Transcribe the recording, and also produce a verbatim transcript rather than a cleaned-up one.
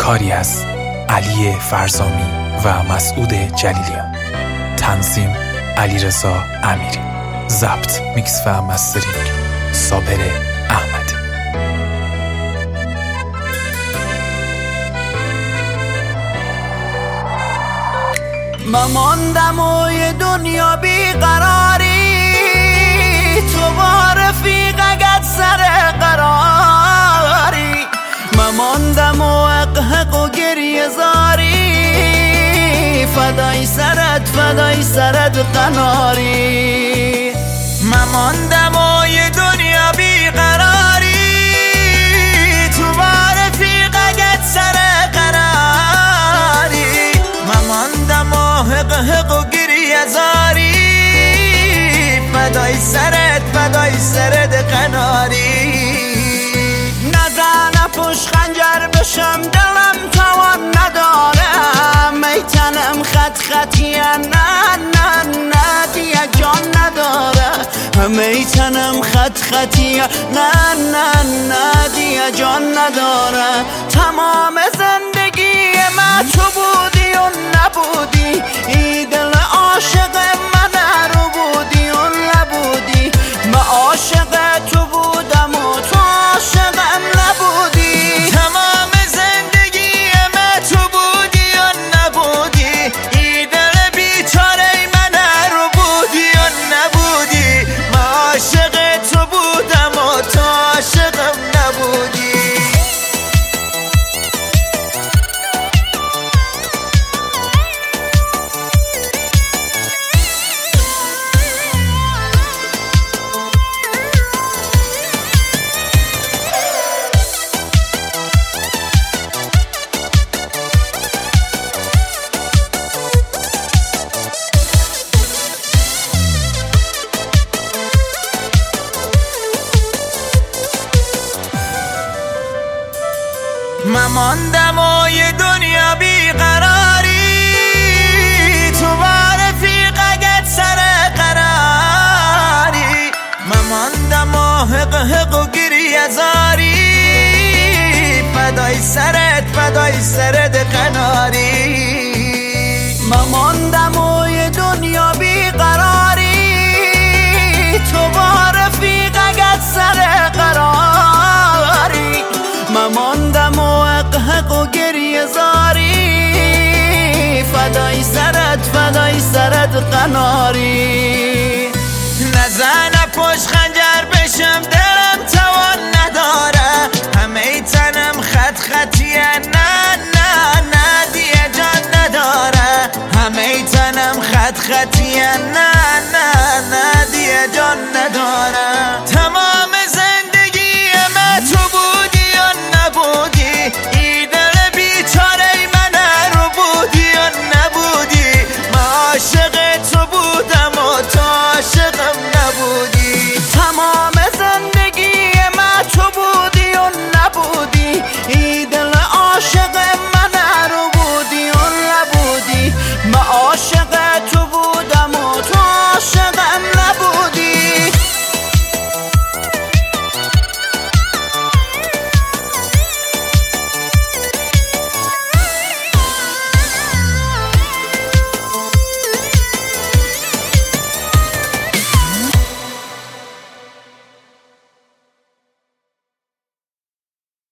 کاری از علی فرزامی و مسعود جلیلیان. تنظیم علیرضا امیری. ضبط، میکس و مسترینگ صابر احمدی. من ماندم و یه دنیا بیقراری، تو با رفیقت سر قراری. من ماندم و حق حق و گریه زاری، فدای سرت فدای سرت قناری. من ماندم و یه دنیا بیقراری، تو با رفیقت سر قراری. من ماندم و حق حق و گریه زاری، فدای سرت فدای سرت قناری. نزن پشت خنجر بشم دلم توان ندارم، میتنم خط خطیه نه نه نه دیگه جان نداره. میتنم خط خطیه نه نه نه دیگه جان نداره. تمام زندگی من تو بودی و نبودی، ای دل عاشق من رو بودی و نبودی. من عاشق تو بودم و تو عاشقم نبودی. تمام زندگی من تو بودی و نبودی، ای دل بیچاره من رو بودی و نبودی. من عاشق تو بودم و تو عاشقم نبودی. من ماندم و یه دنیا بیقراری، تو با رفیقت سر قراری. من ماندم و حق حق و گریه زاری، فدای سرت فدای سرت قناری. من ماندم و یه دنیا بیقراری، تو با رفیقت سر قراری. من ماندم و حق حق و گریه زاری، فدای سرت فدای سرت قناری. نزن پشت خنجر بشم دلم توان نداره، همه تنم خط خطیه نه نه نه دیگه جان نداره. همه تنم خط خطیه نه نه نه دیگه جان نداره. تمام